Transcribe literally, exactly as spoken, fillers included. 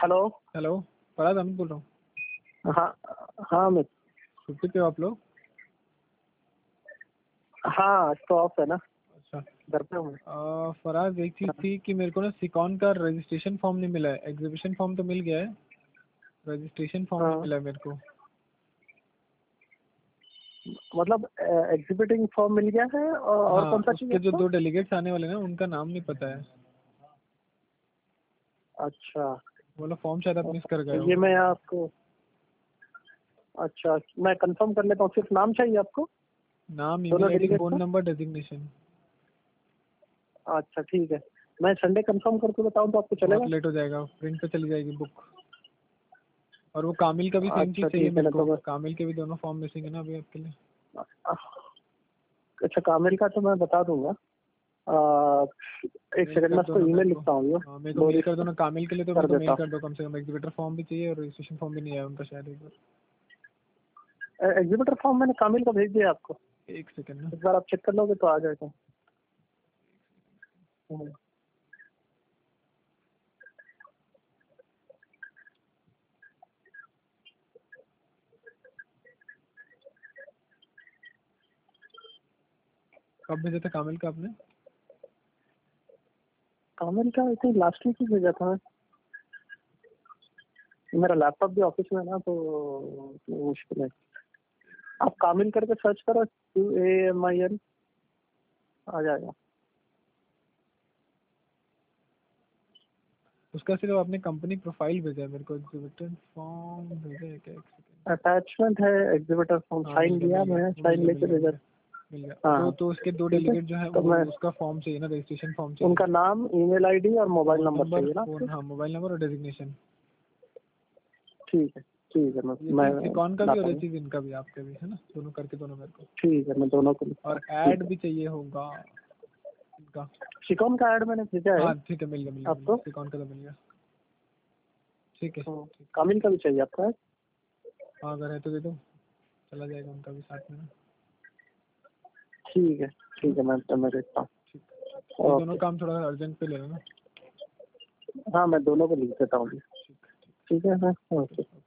Hello. Hello, Faraz Ahmad बोल रहा हूँ। हाँ हाँ मैं छुट्टी पे हो आप लोग? हाँ आज तो ऑफ है ना, अच्छा। घर पे हूँ। आ, फराज एक चीज़ थी कि मेरे को ना सिकॉन का रजिस्ट्रेशन फॉर्म नहीं मिला है। एग्जीबिशन फॉर्म तो मिल गया है, रजिस्ट्रेशन फॉर्म नहीं हाँ मिला है मेरे को। मतलब एग्जीबिटिंग फॉर्म मिल गया है और, और हाँ, कौन सा चाहिए उसके जो आपको? दो डेलीगेट्स आने वाले ना उनका नाम नहीं पता है। अच्छा, बोला फॉर्म शायद आप मिस कर गए हो। ये मैं आपको, अच्छा मैं कंफर्म कर लेता हूँ। सिर्फ नाम चाहिए आपको? नाम, दोनों ईमेल आईडी, डेलीगेट फोन का? Number, designation. अच्छा ठीक है, मैं संडे कंफर्म करके बताऊँ तो आपको बहुत चलेगा? लेट हो जाएगा, प्रिंट पे चली जाएगी बुक। और वो कामिल का भी सेम चीज़ अच्छा चाहिए ठीक है मेरे ना, को। तो मैं, कामिल के भी दोनों फॉर्म मिसिंग है ना अभी आपके लिए। अच्छा कामिल का तो मैं बता दूंगा। आ, एक मेल सेकंड कर मैं दो उसको ना मेरे ईमेल को। लिखता हूँ। ये हाँ, मेरे को मेल डोरिस कर दो ना कामिल के लिए, तो मेरे कर को मेल देता कर दो कम से कम। एग्जीबिटर फॉर्म भी चाहिए और रजिस्ट्रेशन फॉर्म भी नहीं आया उनका शायद। एक बार हूँ। एग्जीबिटर फॉर्म मैंने कामिल का भेज दिया आपको, एक सेकंड ना। एक बार आप चेक कर लोगे तो आ जाएगा। हम्म। कब भेजा था कामिल का आपने? कामिल का आई थिंक लास्ट वीक ही भेजा था मैं। मेरा लैपटॉप भी ऑफिस में है ना, तो तो मुश्किल है। आप कामिल करके सर्च करो, Q A M I L, आ जाएगा। उसका सिर्फ आपने कंपनी प्रोफाइल भेजा है मेरे को। एग्जीबिटर फॉर्म भेजा है क्या? एक सेकंड। अटैचमेंट है एग्जीबिटर फॉर्म, हाँ, मिल साइन गया लिया मिल गया, मैं, वो मिल साइन गया मिल लेके गया मिल भेजा। गया मिल गया। हाँ तो हाँ तो उसके दो ठीक है, डेलीगेट जो है तो वो मैं उसका फॉर्म चाहिए ना, रजिस्ट्रेशन फॉर्म चाहिए। उनका नाम, ईमेल आईडी और मोबाइल फोन नंबर नंबर, चाहिए ना फोन, आपको? हाँ मोबाइल नंबर और डेजिग्नेशन। ठीक है ठीक है, मैं ये मैं चीज़ सिकॉन का भी और लाता ये हूँ। चीज़ इनका भी, आपका भी है ना, दोनों करके दोनों मेरे को। ठीक है, मैं दोनों को लिखता और हूँ। ठीक ऐड है, भी चाहिए होगा इनका। सिकॉन का ऐड मैंने भेजा है हाँ ठीक है, मिल गया मिल गया मिल आपको। गया, सिकॉन का तो मिल गया। ठीक है हाँ, ठीक कामिल का भी चाहिए आपका? है। हाँ अगर है तो दे दो, चला जाएगा उनका भी साथ में ना। ठीक है है ना? ठीक है, मैं मैं देखता हूँ। ठीक है। ये दोनों ओके, काम थोड़ा अर्जेंट पे ले लेना। हाँ मैं दोनों को लिख देता हूँ। ठीक है। ठीक है, हाँ ओके। ओके।